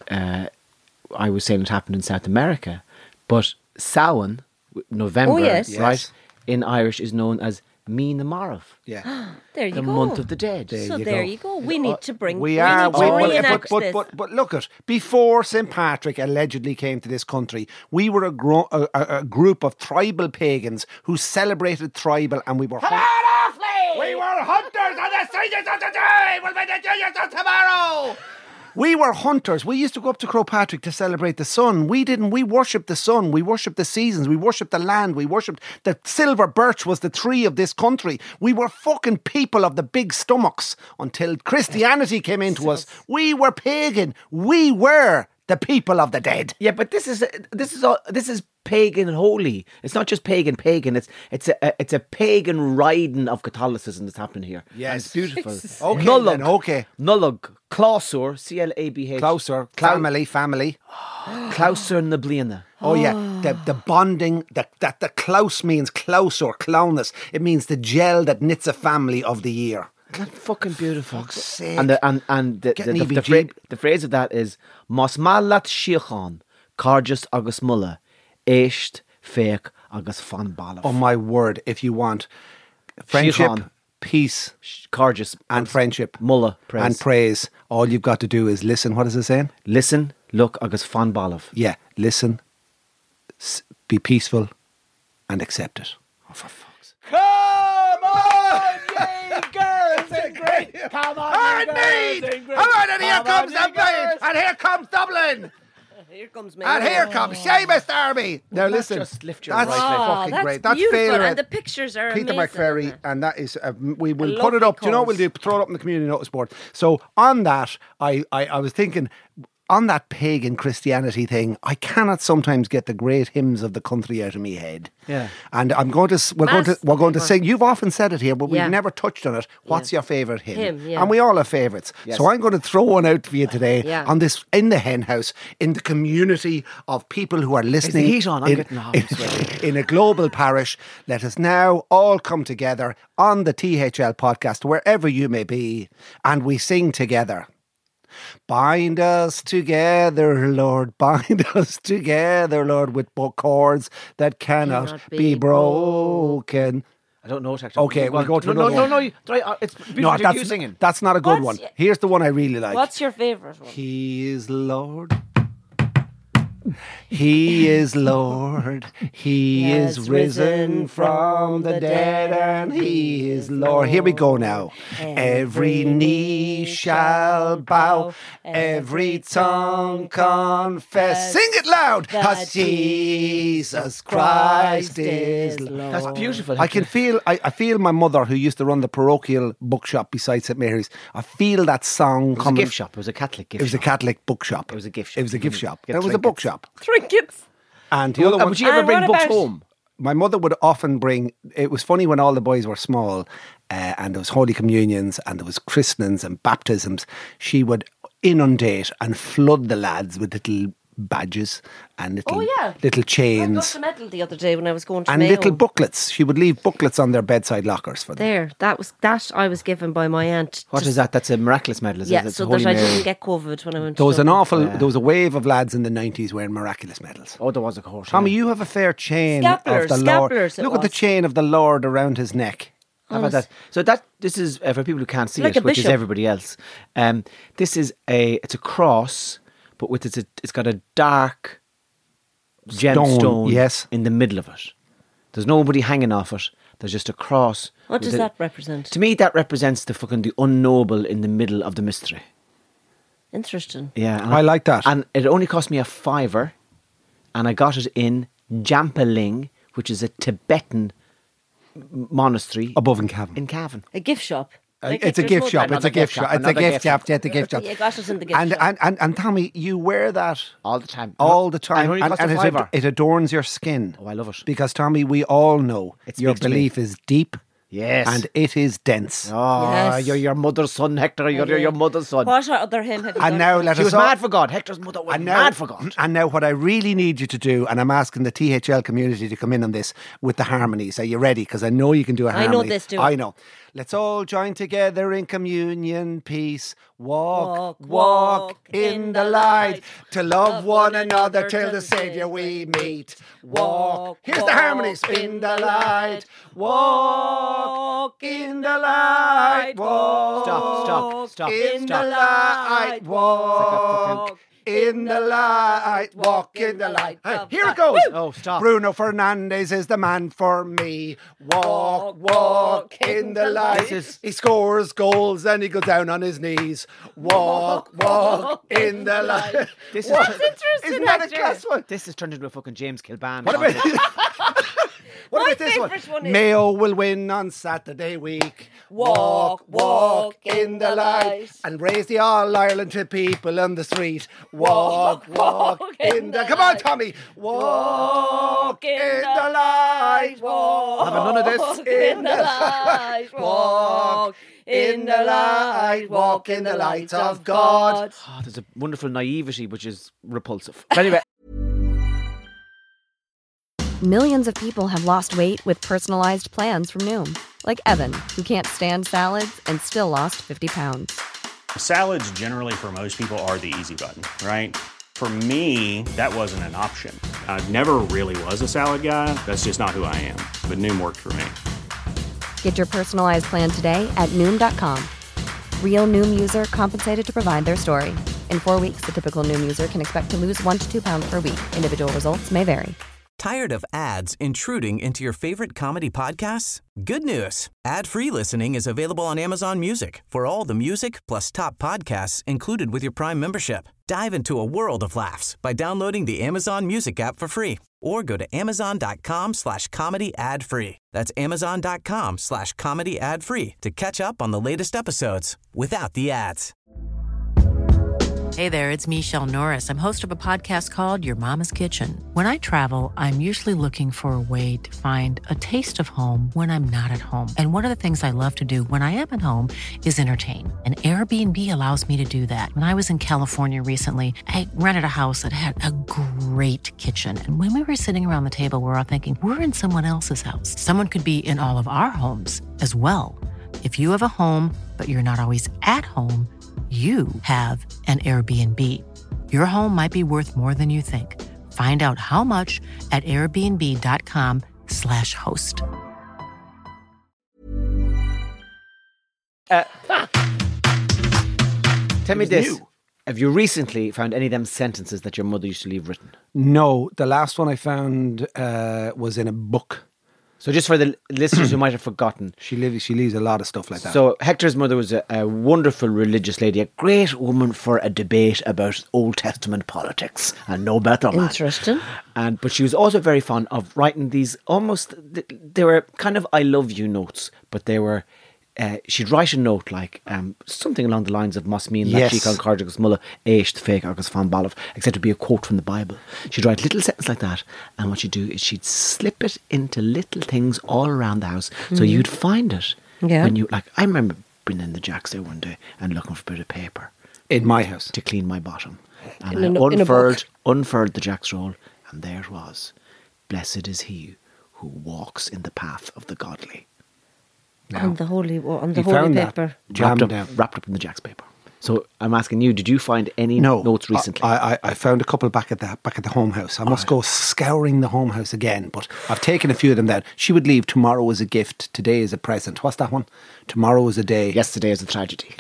I was saying it happened in South America, but Samhain, November, Oh, yes. right, Yes. in Irish is known as Mina Marav, Yeah. There you the go. month of the dead. So you there go. you go. We need to bring. We need are, to we- reenact this. but look at before St Patrick allegedly came to this country, we were a group of tribal pagans who celebrated tribal, and we were we were hunters on the streets of today. We'll be the judges of tomorrow. We were hunters. We used to go up to Croagh Patrick to celebrate the sun. We didn't. We worshipped the sun. We worshipped the seasons. We worshipped the land. We worshipped the silver birch was the tree of this country. We were fucking people of the big stomachs until Christianity came into us. We were pagan. We were the people of the dead. Yeah, but this is pagan and holy. It's not just pagan. It's a pagan riding of Catholicism that's happening here. Yes. And it's beautiful. Okay, Nullug, then, okay. Nullug, Clausur, CLABH. Closer, family. Clausur na bliana. Oh yeah, the bonding. The close means close or clowness. It means the gel that knits a family of the year. That's fucking beautiful. Fuck's sake. And the Getting the EBG. phrase of that is Mos malat shiachan Cárjas agus mulla, éist, féach agus fan bailh. Oh my word, if you want friendship, Síocháin. peace, Cárjas and friendship, mulla, praise. and praise, all you've got to do is listen. What is it saying? Listen, look agus fan bailh. Yeah, listen, be peaceful, and accept it. Oh, for fuck's sake. Come on, ye girls and great. Come on, and here comes the Maid, and here comes Dublin, Here comes me. and here comes Seamus Darby. Now that listen, just lift your that's right leg? fucking that's great. That's beautiful, Féile and the pictures are Peter amazing. McFerry, and that is we will A put it lovely up. Do you know what we'll do? Throw it up in the community notice board. So on that, I was thinking. On that pagan Christianity thing, I cannot sometimes get the great hymns of the country out of my head. Yeah. And we're going to sing. You've often said it here, but we've Yeah. never touched on it. What's your favourite hymn? Yeah. And we all have favourites. Yes. So I'm going to throw one out for you today Yeah. on this in the hen house, in the community of people who are listening. heat on? I'm getting hot. in a global parish. Let us now all come together on the THL podcast, wherever you may be, and we sing together. Bind us together, Lord, bind us together, Lord, with chords that cannot be broken. I don't know it actually. Okay, we'll go to no, another no, one. no, no. It's No, beautiful. You singing. that's not a good What's- one. Here's the one I really like. What's your favourite one? He is Lord. He is Lord. He is risen from the dead, and He is Lord. Here we go now. Every knee shall bow, every tongue confess. Sing it loud. As Jesus Christ is Lord. That's beautiful. I can feel. I feel my mother, who used to run the parochial bookshop beside St Mary's. I feel that song It was a coming. gift shop. It was a Catholic gift It was a shop. Catholic bookshop. It was a gift shop. It was a gift You shop. get It was a trinkets. bookshop. Trinkets. And the other one. Would you ever And bring what books about- home? My mother would often bring. It was funny when all the boys were small, and there was Holy Communions, and there was christenings and baptisms. She would inundate and flood the lads with little badges and little little I got chains the medal the other day when I was going to and Mayo. little booklets. She would leave booklets on their bedside lockers for them. There, that I was given by my aunt. What is that? That's a miraculous medal, is it? Yeah, It's so Holy that I Mary. didn't get COVID when I went. There was to an Dublin. there was a wave of lads in the 90s wearing miraculous medals. Oh, there was a course. Tommy, you have a fair chain Scapulars, of the Lord. scapulars it Look at the was. chain of the Lord around his neck. How about that? So this is for people who can't see Like it, a which is bishop. everybody else. This is it's a cross, but with it's got a dark gemstone yes. in the middle of it. There's nobody hanging off it. There's just a cross. What with does that represent? To me, that represents the unknowable in the middle of the mystery. Interesting. Yeah, and I like that. And it only cost me €5, and I got it in Jampaling, which is a Tibetan monastery Above in Cavan. in Cavan. A gift shop. Like It's a there's gift no- shop. It's Another a gift gift shop, shop. It's a another gift gift shop. shop. It's a gift shop. You got it in the gift And, shop. and Tommy, you wear that All the time. all the time, And it only cost a it, €5. it adorns your skin. Oh, I love it. Because Tommy, we all know It your speaks to me. belief is deep. Yes. And it is dense. Oh, Yes. you're your mother's son, Hector. You're your mother's son. What other hymn have you And got? now let She us was all- mad for God. Hector's mother was mad for God. And now what I really need you to do, and I'm asking the THL community to come in on this with the harmonies. Are you ready? Because I know you can do a I harmony. know this, do it. I know. Let's all join together in communion, peace. Walk, Walk, walk in the light. To love one another till the Saviour we meet. Walk. Here's the harmonies. In the light. Walk in the light. Walk. Stop. In Stop. the light. Walk. fucking- In the light, walk in the light. Hey, here it goes. Oh, stop. Bruno Fernandes is the man for me. Walk, walk in the light. He scores goals and he goes down on his knees. Walk, walk in the light. This is What? interesting, Isn't that a actually. class one? This has turned into a fucking James Kilban. What about What My about this one? favourite one is- Mayo will win on Saturday week. Walk, walk in the light and raise the All Ireland to people on the street. Walk, walk in the. Come on, Tommy. Walk in the light. Walk. Having none of this. In the light. Walk in the light. Walk in the light of God. Oh, there's a wonderful naivety which is repulsive. But anyway, Millions of people have lost weight with personalized plans from Noom. Like Evan, who can't stand salads and still lost 50 pounds. Salads generally for most people are the easy button, right? For me, that wasn't an option. I never really was a salad guy. That's just not who I am. But Noom worked for me. Get your personalized plan today at Noom.com. Real Noom user compensated to provide their story. In 4 weeks, the typical Noom user can expect to lose 1 to 2 pounds per week. Individual results may vary. Tired of ads intruding into your favorite comedy podcasts? Good news. Ad-free listening is available on Amazon Music for all the music plus top podcasts included with your Prime membership. Dive into a world of laughs by downloading the Amazon Music app for free or go to amazon.com/comedy ad-free. That's amazon.com/comedy ad-free to catch up on the latest episodes without the ads. Hey there, it's Michelle Norris. I'm host of a podcast called Your Mama's Kitchen. When I travel, I'm usually looking for a way to find a taste of home when I'm not at home. And one of the things I love to do when I am at home is entertain. And Airbnb allows me to do that. When I was in California recently, I rented a house that had a great kitchen. And when we were sitting around the table, we're all thinking, we're in someone else's house. Someone could be in all of our homes as well. If you have a home, but you're not always at home, you have an Airbnb. Your home might be worth more than you think. Find out how much at airbnb.com/host. Tell me It was this. new. Have you recently found any of them sentences that your mother used to leave written? No, the last one I found was in a book. So just for the listeners who might have forgotten. She leaves a lot of stuff like that. So Hector's mother was a wonderful religious lady, a great woman for a debate about Old Testament politics, and no better man. Interesting. But she was also very fond of writing these they were kind of I love you notes, but they were, she'd write a note like something along the lines of Must mean that she called Cardigus Mulla Aish the fake Agus Fan Balov, except to be a quote from the Bible. She'd write little sentences like that, and what she'd do is she'd slip it into little things all around the house, so you'd find it when you like. I remember being in the Jacks there one day and looking for a bit of paper in my house to clean my bottom, and In I a book. unfurled the Jacks roll, and there it was: "Blessed is he who walks in the path of the godly." On the holy He found that. paper. Jammed down. Wrapped up in the Jack's paper. So I'm asking you, did you find any notes recently? I found a couple back at the home house. I must go scouring the home house again, but I've taken a few of them down. She would leave "Tomorrow is a gift, today is a present." What's that one? Tomorrow is a day. Yesterday is a tragedy.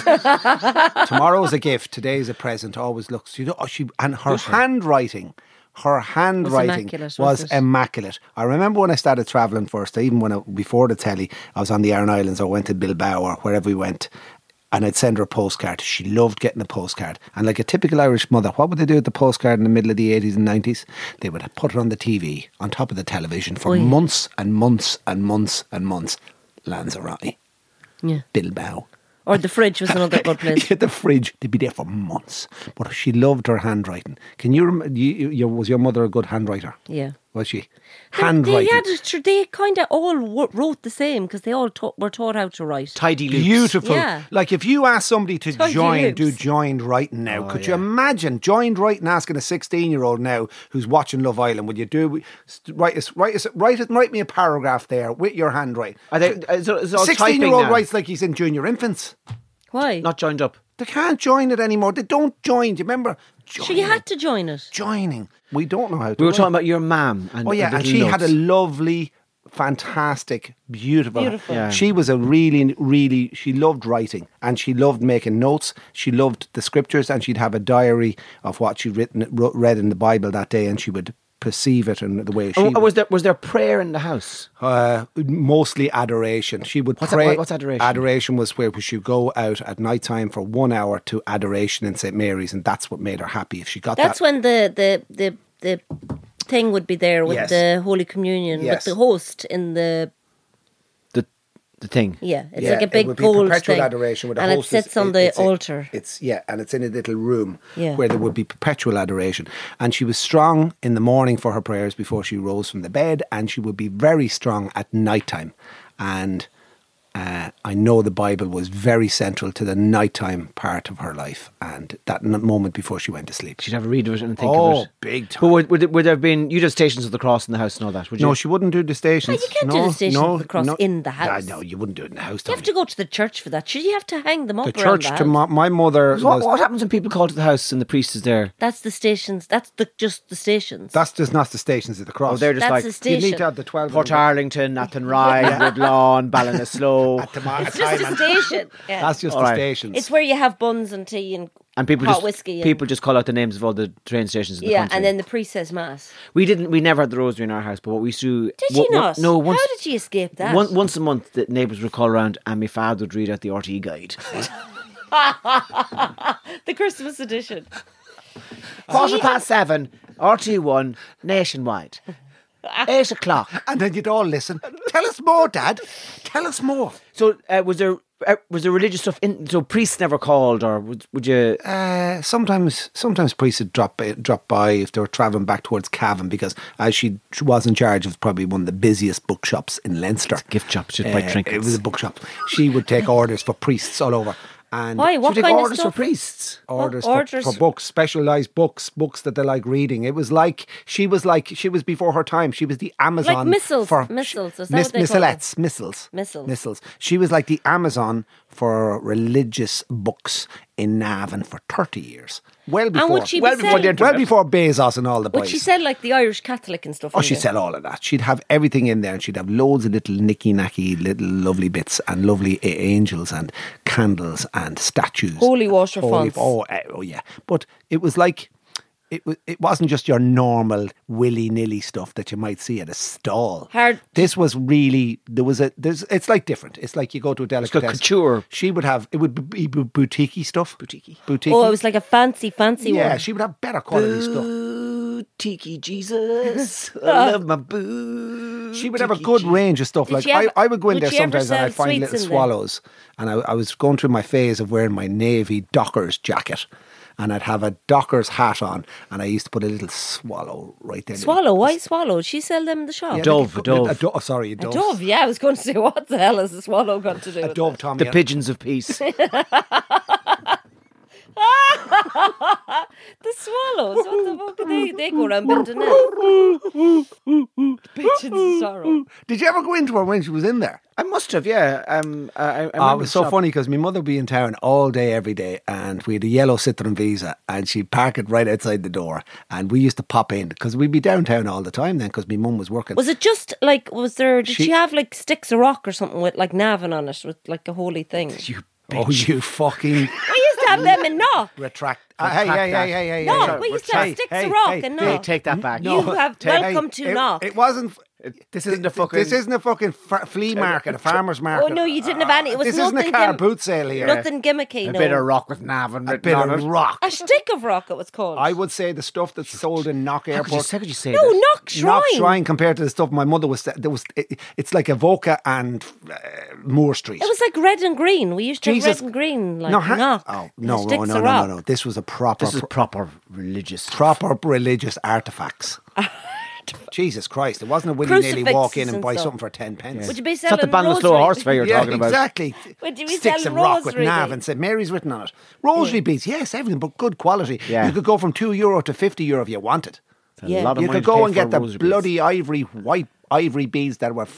Tomorrow is a gift, today is a present. Always looks. And her handwriting. Her handwriting immaculate, was wasn't it? immaculate. I remember when I started travelling first, even before the telly, I was on the Aran Islands, or went to Bilbao or wherever we went, and I'd send her a postcard. She loved getting a postcard. And like a typical Irish mother, what would they do with the postcard in the middle of the 80s and 90s? They would put it on the TV, on top of the television for months and months and months and months. Lanzarote. Yeah. Bilbao. Or the fridge was another good place. The fridge, they'd be there for months. But she loved her handwriting. Can you remember, was your mother a good handwriter? Yeah. Was she? Handwriting. They kind of all wrote the same because they all were taught how to write. Tidy loops. Beautiful. Yeah. Like if you ask somebody to Tidy do loops. joined writing now, could you imagine joined writing asking a 16-year-old now who's watching Love Island, would you write me a paragraph there with your handwriting? Are they, it's all typing 16-year-old now. writes like he's in junior infants. Why? Not joined up. They can't join it anymore. They don't join. Do you remember? Sure, you had to join it. Joining. We don't know how to. We were write. talking about your mum. Oh yeah, and she had a lovely, fantastic, beautiful. Beautiful. Yeah. She was a really, really. She loved writing and she loved making notes. She loved the scriptures, and she'd have a diary of what she'd read in the Bible that day, and she would perceive it in the way she. Was there prayer in the house? Mostly adoration. She would What's pray. that- what's adoration? Adoration was where she would go out at night time for 1 hour to adoration in St Mary's, and that's what made her happy. If she got That's that. when the thing would be there with Yes. the Holy Communion, Yes. with the host in the. The thing. Yeah, it's Yeah, like a it big would be gold perpetual thing. adoration with a and it hostess. sits on the altar. And it's in a little room Yeah. where there would be perpetual adoration. And she was strong in the morning for her prayers before she rose from the bed, and she would be very strong at night time. And I know the Bible was very central to the nighttime part of her life and that moment before she went to sleep. She'd have a read of it and think of it. Big time. But would there have been, you'd have Stations of the Cross in the house and all that, would you? No, she wouldn't do the Stations. No, you can't do the Stations of the Cross in the house. No, you wouldn't do it in the house. You have to go to the church for that. Should you have to hang them up The around church the to house? my mother was... What happens when people call to the house and the priest is there? That's the Stations. That's just the Stations. That's just not the Stations of the Cross. Oh, they're just That's like the station. You need to have the 12... Port Arlington, Athenry, Woodlawn, Ballinasloe. It's just a station. Yeah. That's just All the right. stations. It's where you have buns and tea and And hot whiskey. people just call out the names of all the train stations in the yeah, country. and then the priest says mass. we never had the rosary in our house, but what we used to do... Did you not? No, once, How did you escape that? once a month, the neighbours would call around and my father would read out the RTE guide. The Christmas edition. 7:15, RTE1, nationwide. 8 o'clock. And then you'd all listen. Tell us more, Dad. Tell us more. So was there religious stuff in? So priests never called, or would you? Sometimes priests would drop by if they were travelling back towards Cavan, because as she was in charge of probably one of the busiest bookshops in Leinster. Gift shop, she'd buy trinkets. It was a bookshop. She would take orders for priests all over. And Why? What Should we take kind of orders stuff? for priests? orders, Orders? for books, specialised books that they like reading. It was like she was before her time. She was the Amazon Like missals, for missals, is that what they call missalettes, missals. Missals. She was like the Amazon for religious books in Navan for 30 years. Well before, And would she be well before selling? the internet. well before Bezos and all the boys. Would she sell like the Irish Catholic and stuff? Oh, in she'd there? sell all of that. She'd have everything in there, and she'd have loads of little nicky-nacky, little lovely bits, and lovely angels and candles and statues. Holy water fonts. Oh, yeah. But it was like, it wasn't just your normal willy-nilly stuff that you might see at a stall. This was really, it's like different. It's like you go to a delicatessen. like couture. She would have, it would be boutique-y stuff. Boutique. Oh, it was like a fancy one. Yeah, she would have better quality stuff. Tiki Jesus, I love my boo. She would have a good range of stuff. Did Like she have- I would go in would there she ever sometimes and I'd sell find sweets little in there? swallows. And I was going through my phase of wearing my navy Dockers jacket. And I'd have a Dockers hat on, and I used to put a little swallow right there. Swallow? Why swallow? Did she sell them in the shop? Yeah, Dove, like a dove. a dove. Sorry, a A dove. dove, yeah. I was going to say, what the hell has a swallow got to do A with dove, it? Tommy. The pigeons of peace. The swallows, what the fuck are they? They go around building nets. Pigeons of sorrow. Did you ever go into her when she was in there? I must have, yeah. I It remember was the so shop. funny because my mother would be in town all day, every day, and we had a yellow Citroen Visa, and she'd park it right outside the door, and we used to pop in because we'd be downtown all the time then because my mum was working. Was it just like, did She- she have like sticks of rock or something with like Navan on it, with like a holy thing? Oh, you fucking We used to have them in Knock. retract. Hey. No, we used to have sticks of rock and Hey, Knock. take that back. You have welcome to Knock. It wasn't. This isn't a fucking... This isn't a fucking flea market, a farmer's market. Oh no, you didn't have any. It was This nothing. isn't a car boot sale here. Nothing gimmicky. A no. bit of rock with Navan A written bit on of it. rock. A stick of rock. It was called. I would say the stuff that's sold in Knock How Airport. could you say no, that? Knock Shrine. Knock Shrine compared to the stuff my mother was. It's like Avoca and Moore Street. It was like red and green. We used to Jesus. have red and green, like no, Knock. Oh And no, sticks no, of no, rock. no. This was a proper. This is proper religious. proper religious artefacts. Jesus Christ! It wasn't a willy-nilly walk in Crucifixes and and buy stuff. something for 10 pence. Would you be It's not selling the Ballinasloe rosary? horse fair you're talking about. Exactly. Would you be Sticks selling of rock with rosary Nav then? and St Mary's written on it. Rosary beads, yes, everything, but good quality. Yeah. You could go from €2 to €50 if you wanted. Yeah. A lot of You money could to pay go and for get the rosary beads. bloody white ivory beads that were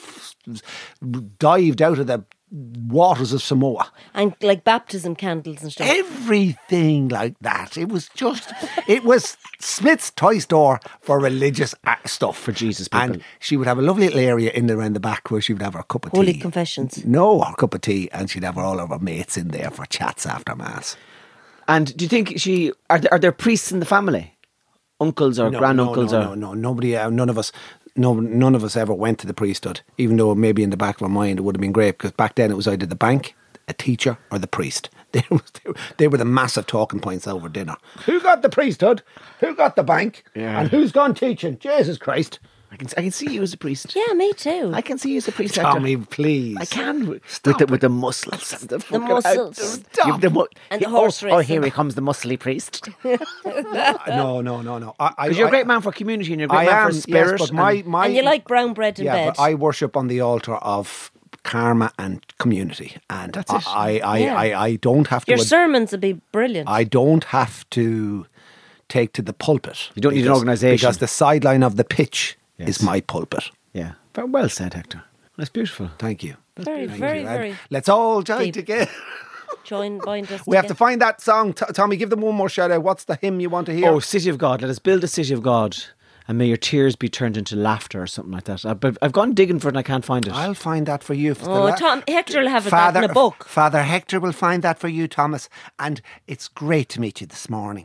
dived out of the waters of Samoa. And like baptism candles and stuff. Everything like that. It was Smith's toy store for religious stuff. For Jesus people. And she would have a lovely little area in there around the back where she would have her cup of Holy tea. confessions. No, her cup of tea, and she'd have all of her mates in there for chats after mass. And do you think are there priests in the family? Uncles or granduncles? No, nobody, none of us ever went to the priesthood, even though maybe in the back of our mind it would have been great, because back then it was either the bank, a teacher, or the priest. They were the massive talking points over dinner. Who got the priesthood? Who got the bank? Yeah. And who's gone teaching? Jesus Christ. I can see you as a priest. Yeah, me too. I can see you as a priest. Tommy, please. I can. Stop with the muscles. And the fucking muscles. Stop. And the horse Oh, racing. here he comes, the muscly priest. No. Because you're a great man for community and you're a great I man am, for spirit. yes, but my and you like brown bread in yeah, bed. but I worship on the altar of karma and community. And That's it. I don't have to. Your sermons would be brilliant. I don't have to take to the pulpit. You don't need an organisation. Because the sideline of the pitch Yes. is my pulpit. Yeah. Very well said, Hector. That's beautiful. Thank you. very, Thank very, you. very. Let's all join deep. together. Bind us We have to together. find that song. Tommy, give them one more shout out. What's the hymn you want to hear? Oh, City of God. Let us build a city of God, and may your tears be turned into laughter or something like that. But I've gone digging for it and I can't find it. I'll find that for you. Hector will have that in a book. Father Hector will find that for you, Thomas. And it's great to meet you this morning.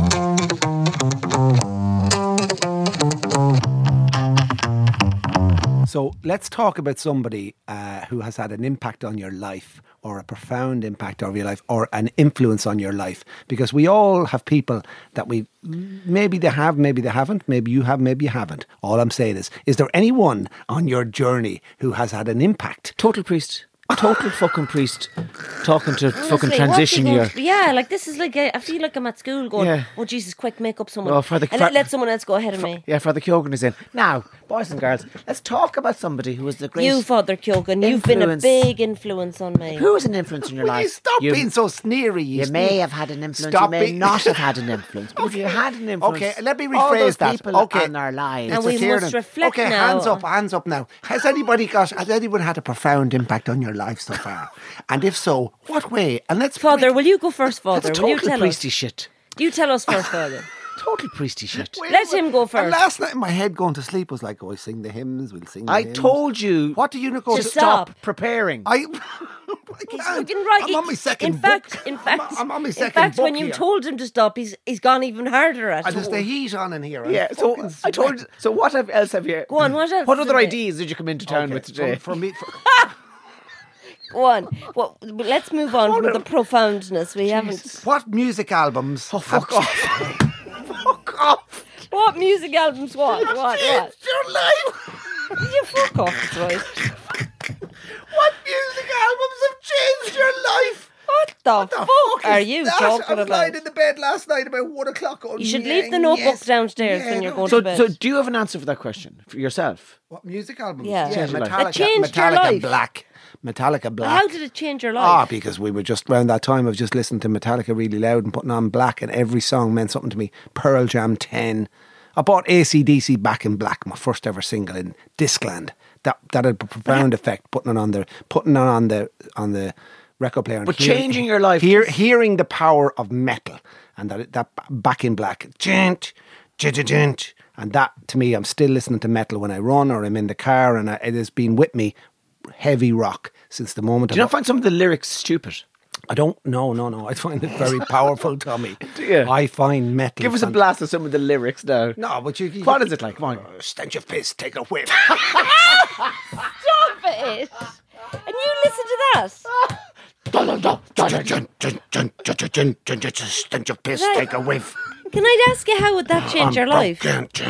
So let's talk about somebody who has had an impact on your life, or a profound impact on your life, or an influence on your life. Because we all have people that maybe they have, maybe they haven't, maybe you have, maybe you haven't. All I'm saying is there anyone on your journey who has had an impact? Total priest. Total fucking priest talking to fucking Honestly, transition what year. people- Yeah, like this is like I feel like I'm at school going, Yeah. oh Jesus, quick, make up someone, Well, for the- and let someone else go ahead of me. Yeah, Father Kyogan is in. Now, boys and girls, let's talk about somebody who was the great... You, Father Kyogan, you've been a influence. big influence on me. Who was an influence in your Will life? you stop being so sneery? You may have had an influence, you may not have had an influence. But if you had an influence... Okay, let me all those rephrase that. people Okay. in our lives... And we Mr. Tiernan. must reflect okay, now. hands up now. Has anyone had a profound impact on your life so far? And if so, what way? And let's Father, will you go first, Father? That's Will you total tell priesty us? shit. You tell us first, Father. Total priesty shit. Let him go And first. last night, my head going to sleep was like, "Oh, I sing the hymns. We'll sing." The I hymns. told you... What do you go To to? stop. preparing. I He's can't. fucking right. I'm on my second in fact, book. In fact, I'm on my in second fact, book when you here. told him to stop, he's gone even harder at And it. there's the heat on in here. I'm Yeah, so fucking I told... sweating. So what else have you... Go on, what else What is other in it? ideas did you come into town Okay, with today? For me, Go on. Well, let's move on from the profoundness. We haven't. what music albums? Oh, fuck off. Fuck off! What music albums? What? What? Changed your life. You fuck off. That's right. What music albums have changed your life? What the fuck are you that? talking I was lying about? in the bed last night about 1 o'clock. Going, You should leave the notebook downstairs when you're going So, to bed. so do you have an answer for that question for yourself? What music albums? Yeah. Changed your life. Metallica. That changed your Metallica life. Black. Metallica Black. How did it change your Ah, life? because we were just around that time of just listening to Metallica really loud and putting on Black, and every song meant something to me. Pearl Jam 10. I bought AC/DC Back in Black, my first ever single in Discland. That had a profound effect. Putting it on the record player. And But changing your life- hearing the power of metal, and that Back in Black, gent, and that to me, I'm still listening to metal when I run or I'm in the car, and it has been with me. Heavy rock since the moment. Do you not find some of the lyrics stupid? I don't. No. I find it very powerful, Tommy. Do you? I find metal. Give us a blast of some of the lyrics now. No, but you. What is it like? Come on. Stench of piss, take a whiff. Stop it! And you listen to that? Stench of piss, take a whiff. Can I ask you how would that change your life?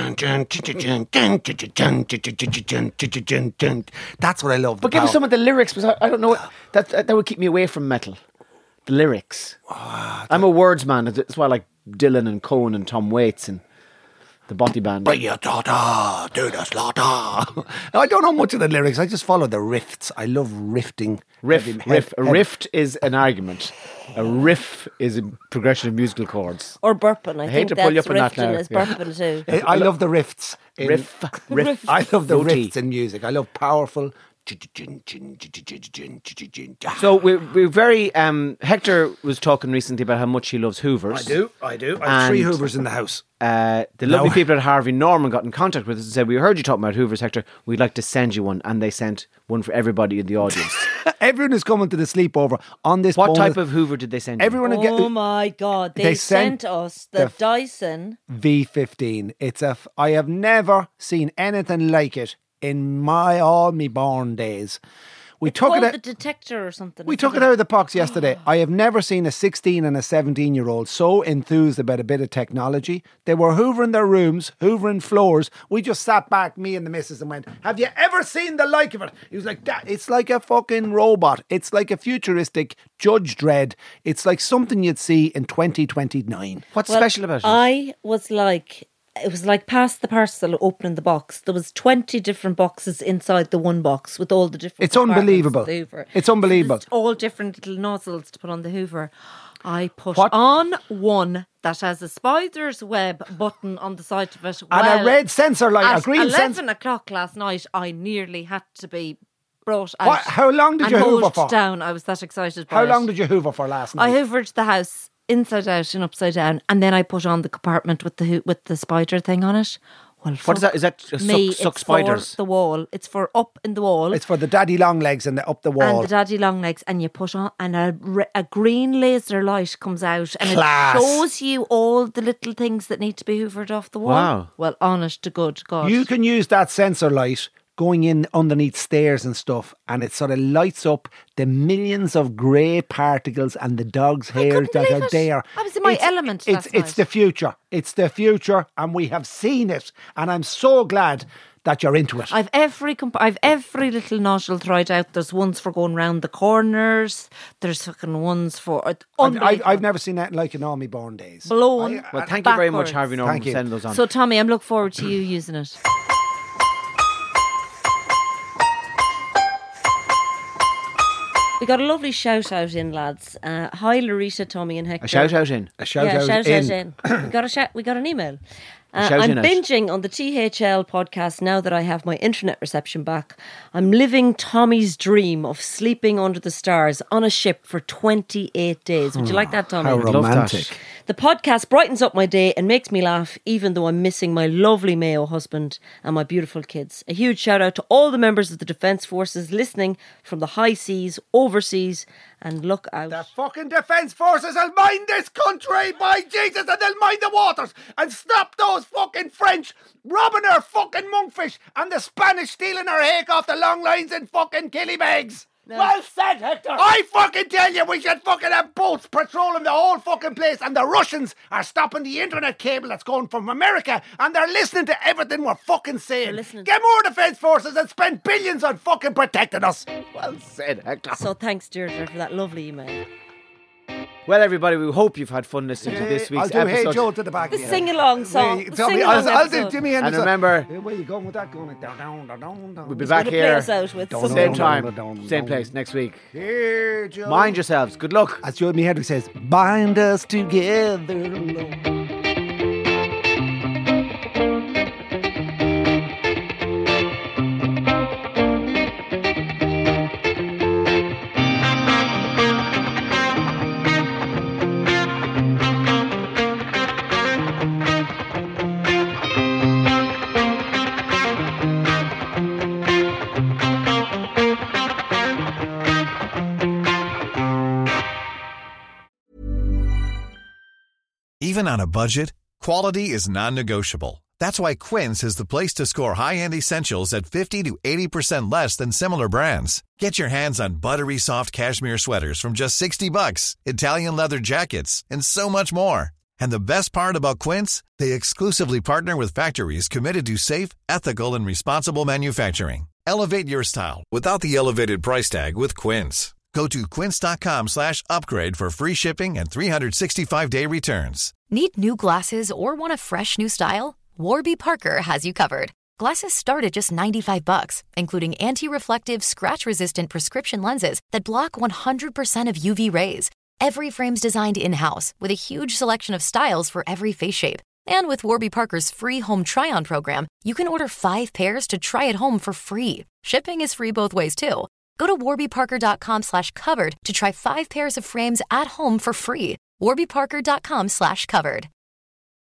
That's what I love. But give us some of the lyrics, because I don't know. That would keep me away from metal. The lyrics. I'm a words man. That's why I like Dylan and Cohen and Tom Waits and the Botti Band. Bring your daughter to the slaughter. I don't know much of the lyrics. I just follow the riffs. I love rifting. Riff. A rift is an argument. A riff is a progression of musical chords. Or burping? I hate think to pull you that's up on that riffing now. is Yeah. burping too. I love the riffs. Riff. I love the Roti. riffs in music. I love powerful. So we're very. Hector was talking recently about how much he loves Hoovers. I do. I have 3 And- Hoovers in the house. The lovely people at Harvey Norman got in contact with us and said, "We heard you talking about Hoovers, Hector. We'd like to send you one." And they sent one for everybody in the audience. Everyone is coming to the sleepover on this. What bonus. type of Hoover did they send you? Everyone will Oh get my God! They They sent sent us the the- Dyson. V15. I have never seen anything like it in all my born days. We took Called it. the detector or something. We took it out of the box yesterday. I have never seen a 16 and a 17-year-old so enthused about a bit of technology. They were hoovering their rooms, hoovering floors. We just sat back, me and the missus, and went, "Have you ever seen the like of it?" He was like, "That it's like a fucking robot. It's like a futuristic Judge Dredd. It's like something you'd see in 2029. What's special about it? I was like it was like past the parcel, opening the box. There was 20 different boxes inside the one box with all the different. It's unbelievable. of the Hoover. It's unbelievable. So all different little nozzles to put on the Hoover. I put on one that has a spider's web button on the side of it. And a red sensor light, a green sensor. At 11 o'clock last night, I nearly had to be brought out. How long did you hoover for? Down. I was that excited. How long did you hoover for last night? I hoovered the house inside out and upside down, and then I put on the compartment with the spider thing on it. Well, what is that? Is that suck spiders? It's for the wall. It's for up in the wall. It's for the daddy long legs and up the wall. And the daddy long legs, and you put on, and a green laser light comes out, and Class. it shows you all the little things that need to be hoovered off the wall. Wow. Well, honest to good God. You can use that sensor light going in underneath stairs and stuff, and it sort of lights up the millions of grey particles and the dog's hairs that are there. I was in my element last night. It's the future. It's the future, and we have seen it. And I'm so glad that you're into it. I've every little nozzle tried out. There's ones for going round the corners. There's fucking ones for. I've never seen that like in all my born days. Blown. Well, thank you very much, backwards. Harvey Norman, Thank for you. sending those on. So, Tommy, I'm looking forward to you using it. We got a lovely shout out in, lads. Hi, Larissa, Tommy, and Hector. A shout out in. A shout out shout in. We got an email. shout I'm in out. binging on the THL podcast now that I have my internet reception back. I'm living Tommy's dream of sleeping under the stars on a ship for 28 days. Would you like that, Tommy? How love romantic. that. The podcast brightens up my day and makes me laugh, even though I'm missing my lovely Mayo husband and my beautiful kids. A huge shout out to all the members of the Defence Forces listening from the high seas, overseas, and look out. The fucking Defence Forces will mind this country, by Jesus, and they'll mind the waters and stop those fucking French robbing our fucking monkfish and the Spanish stealing our hake off the long lines in fucking Killybegs. Well said, Hector. I fucking tell you, we should fucking have boats patrolling the whole fucking place, and the Russians are stopping the internet cable that's going from America, and they're listening to everything we're fucking saying. Get more Defence Forces and spend billions on fucking protecting us. Well said, Hector. So thanks, Deirdre, for that lovely email. Well, everybody, we hope you've had fun listening to this week's I'll do episode. Hey Joe to the back. The sing-along song. The Tommy, sing-along I'll do episode. Jimmy And Henderson. remember, Where you going with that? Going down. we'll be back Gonna play here, us out with Don't some- same know. time, Don't same know. place next week. Here, Joe. Mind yourselves. Good luck. As Jimmy Henry says, bind us together, Lord. Even on a budget, quality is non-negotiable. That's why Quince is the place to score high-end essentials at 50 to 80% less than similar brands. Get your hands on buttery soft cashmere sweaters from just $60, Italian leather jackets, and so much more. And the best part about Quince, they exclusively partner with factories committed to safe, ethical, and responsible manufacturing. Elevate your style without the elevated price tag with Quince. Go to quince.com/upgrade for free shipping and 365-day returns. Need new glasses or want a fresh new style? Warby Parker has you covered. Glasses start at just $95, including anti-reflective, scratch-resistant prescription lenses that block 100% of UV rays. Every frame's designed in-house with a huge selection of styles for every face shape. And with Warby Parker's free home try-on program, you can order 5 pairs to try at home for free. Shipping is free both ways, too. Go to warbyparker.com/covered to try 5 pairs of frames at home for free. warbyparker.com/covered.